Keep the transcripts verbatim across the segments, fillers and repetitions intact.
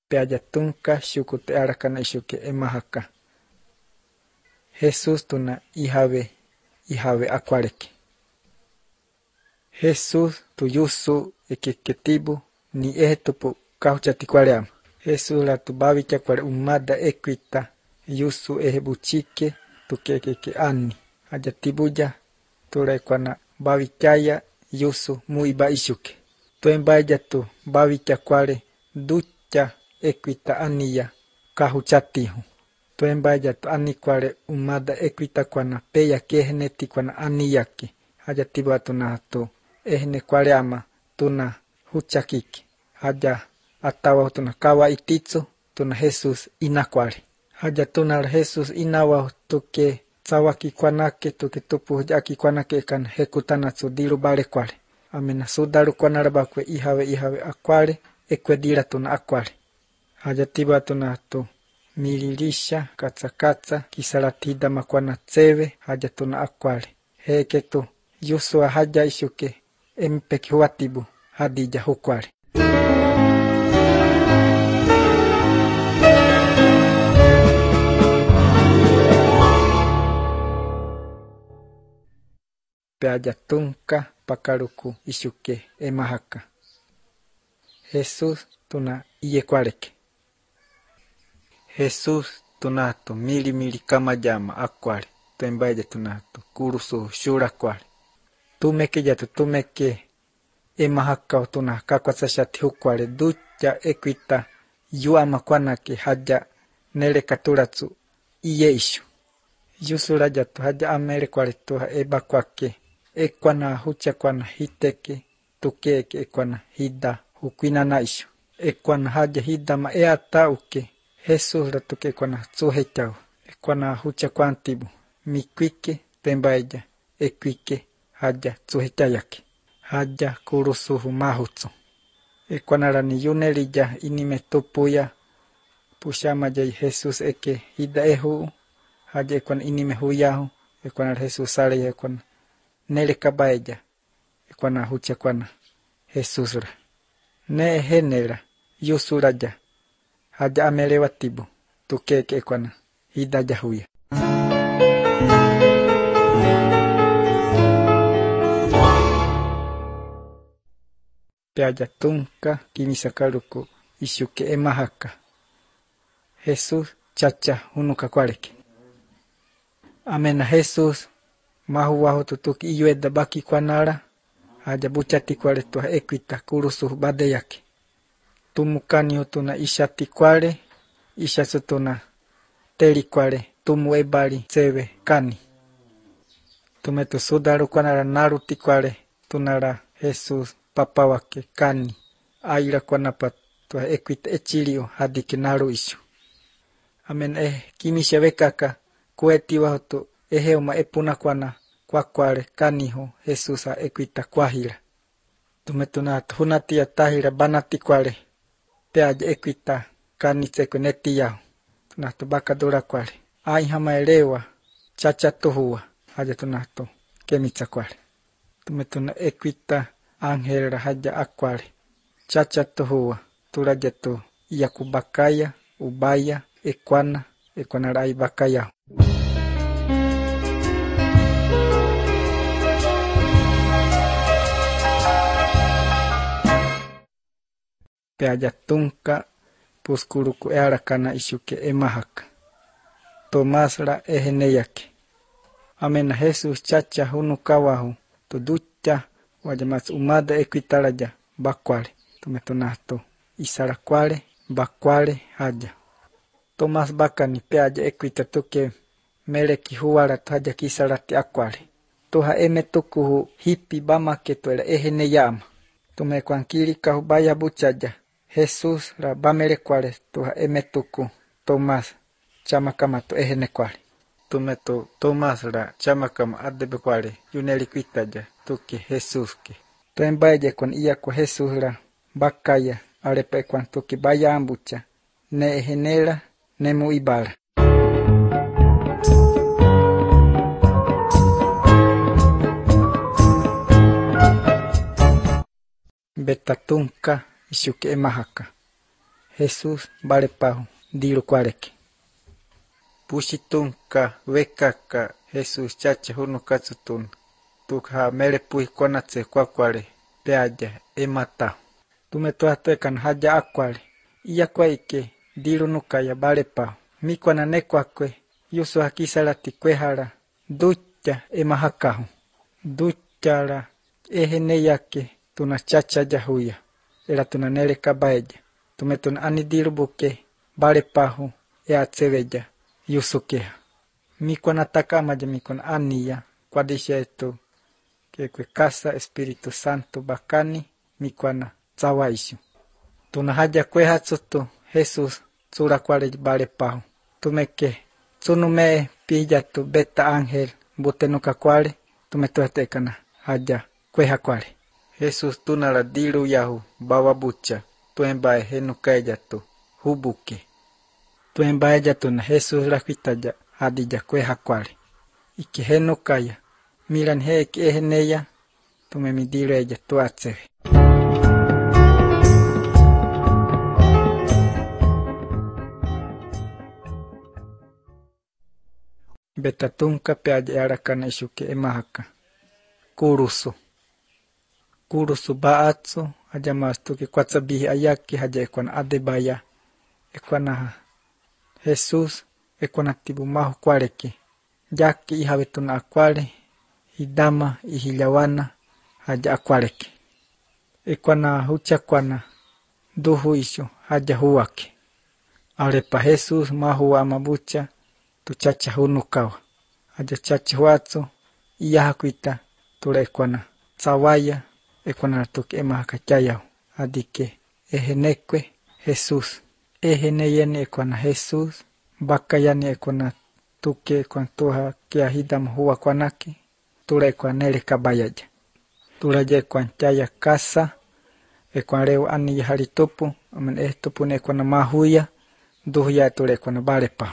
peayatunka shukute arakana ishuke emahaka. Jesus tuna ihabe ihabe akwareke. Jesus tuyusu ekeketibu ni ehetupu kauchatikwareama. Jesus la tubavicha kware umada equita yusu ehebuchike tukekeke ani. Ajatibuya turekwana bavichaya yusu muiba ishuke. Tuembaya tu bavicha kware ducha equita aniya kahuchatihu. Tuembaya tu ani kware umada equita kwana peya keheneti kwana aniyake. Ajatibuya tunatu ehne kwareama tuna huchakike. Haja atawa tuna kawa ititsu tuna Jesus inakware. Haja tuna Jesus inawa tuke tsawaki kwanake tuke tupu yaki kwanake kan hekutana tsudiru bare kware. Amena sudaru kwanaraba kwe ihawe ihawe akware ekwe dira tuna akware. Haja tiba tuna tu mililisha katsa katsa kisaratida makwana tseve haja tuna akware. Heke tu yusua haja ishuke empeki huatibu hadija hukware. Peayatunka pakaruku ishuke emahaka. Jesus tuna iyekwareke. Jesus tunatu mili mili kama jama akware. Tuembaya tunatu kurusu shura kware. Tumeke yatu tumeke emahaka tuna kakwasashati hukware ducha equita yuama kwanake haja nere katuratsu iye ishu. Yusura yatu haja amere kware tuha eba kwake. Ekwana hucha kwana hiteke tukeke ekwana hida hukwina naishu. Ekwana haja hida ma eata uke. Jesus la tuke ekwana tsuhetau. Ekwana hucha kwantibu. Mikwike tembaya ekwike haja tsuhetayake. Haja kurusuhu mahutsu. Ekwana rani yunelija inime tupuya. Pushama jay Jesus eke hida ehu. Haja ekwana inime huyahu. Ekwana Jesus sale ekwana. Nele kabaeja, ekwana hucha kwana Jesus ra. Ne henera, yusura ja. Haja amelewa tibu, tukeke ekwana, hida jahuya. Peayatunka kimisakaruku ishuke emahaka. Jesus chacha unuka kwareke. Amena Jesus mahu wahu tutuki iyueda baki kwanara. Haja buchati kware tuha equita kurusu bade yake. Tumukani hutuna ishati kware. Ishasu tuna teri kware. Tumu ebari tseve kani. Tumetu sudaru kwanara naruti kware. Tunara Jesus papa wake kani. Aira kwanapa tuha equita echirio hadiki naru ishu. Amen eh kimishevekaka kueti wahutu eheuma epuna kwana. Kwa kware kaniho Jesus a equita kwahira. Tumetunatu hunatia tahira banati kware. Peaja equita kanitse neti yao. Tunatu bakadura kware. Ai hamaelewa chacha tuhua. Haja tunatu kemitsa kware. Tumetuna equita angela haja akware. Chacha tuhua. Turaja tu yakubakaya, ubaya, ekwana, ekwana rai bakaya. Peayatunka puskuruku earakana ishuke emahaka. Tomás ra eheneyake. Amena Jesus chacha hunukawahu. Tuducha wajamas umada equitaraja bakware. Tumetunatu isara kware bakware haja. Tomás bakani peaja equita tuke meleki huara haja kisarati akware. Tuha emetukuhu hipi bamake tuela eheneyama. Tumekwankiri kahubaya buchaja. Jesus la bamere kware tuha emetuku Tomás chama kama tu ehene kware. Tumetu Tomás la chama kama adebe kware yuneli kwitaja tuki Jesus ke. Tuembaje kon iya kwa Jesus la bakaya arepe kwan tuki baya ambucha ne ehenera ne muibara. Betatunka ishuke emahaka. Jesus balepahu dilu kualeke. Pusitunka wekaka Jesus chacha hunu katsutun. Tukha melepui konatse kwa kwale peaja emata. Tumetuatuekan haja akwale. Iya kwa ike dilu nukaya balepahu. Mikwana nekwakwe yusu hakisalati kwehara. Ducha emahakahu. Duchala ehene yake tunachacha jahuya. Ela tunanele kabaeja. Tumetun anidilu buke balepahu ea tseveja yusukeha. Mikwana takamaja mikwana aniya kwa disha etu kekwe kasa Espiritu Santo bakani mikwana tsawaishu. Tunahaja kweha tsutu Jesus tsura kwale balepahu. Tumeke tsunume pijatu beta angel butenuka kwale tumetuatekana haja kweha kwale. Jesus tunala dilu yahu bawa bucha tuembae henuka jatu hubuke. Tuembae jatu na Jesus rakwitaja hadija kweha kwale. Iki henukaya milan heki eheneya tumemidilu eja tuatsewe. Betatunka peaja arakana ishuke emahaka. Kurusu. Kurusu baatsu haja mastuki kwatsabihi ayaki haja ekwana adebaya. Ekwana Jesus ekwana tibu mahu kwaleke. Jaki ihabetuna akwale. Hidama ihilawana haja akwaleke. Ekwana huchakwana duhu ishu haja huwake. Arepa Jesus mahu wa mabucha tuchacha hunukawa. Haja chacha huatsu iya hakuita tula ekwana tsawaya ekwana natuke emahaka chayahu. Adike ehenekwe Jesus. Eheneyene ekwana Jesus. Bakayani ekwana tuke ekwana tuha kia hidama huwa kwanake. Tula ekwana nele kabayaja. Tula je ekwana chaya kasa. Ekwana leo ani ya halitupu. Amen ehtupu ne ekwana mahuya. Duhu ya tula ekwana balepahu.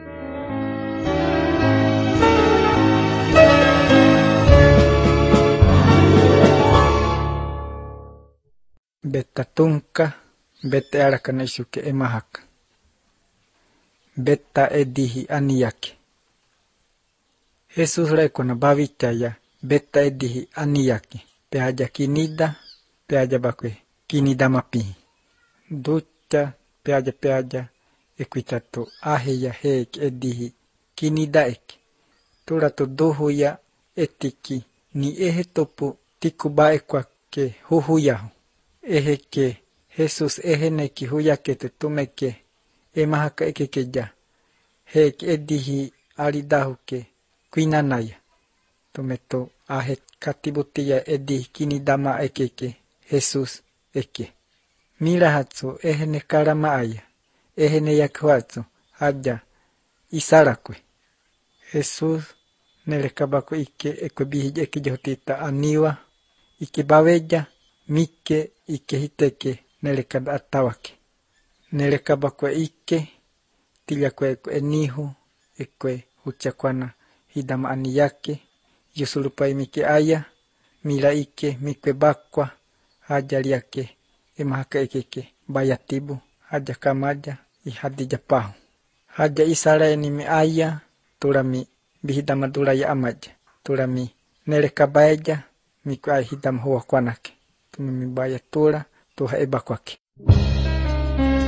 Beta tunka, beta arakana ishuke emahaka. Beta edihi aniyake. Jesus rekona bavichaya, beta edihi aniyake. Peaja kinida, peaja bakwe, kinida mapihi. Ducha, peaja peaja, equitato aheya heek edihi, kinida eke. Turato duhu ya etiki, ni ehe topu tikuba ekwa ke huhuyahu. Ehe ke Jesus ehe neki huyake te tumeke emahaka eke keja. Hek edihi alidahu ke kuinanaya. Tumeto ahe katibutia edihi kinidama eke ke Jesus eke. Mira hatsu ehe ne karama aya. Ehe ne yakhuatsu haja isarakwe. Jesus nelekabako ike ekwe bihi eke johotita aniwa. Ike baweja. Mike ike hiteke nelekada atawake. Nelekabakwa ike tila kwe ekwe enihu ekwe huchakwana hidama aniyake. Yusulupai mike aya mila ike mikwe bakwa haja liyake emahaka ekeke bayatibu haja kamaja ihadija pahu. Haja isara enimi aya turami bihidama dula ya amaja. Turami nelekabaeja mikwe aya hidama huwa kwanake. Tumimibaya tula tuha eba kwake.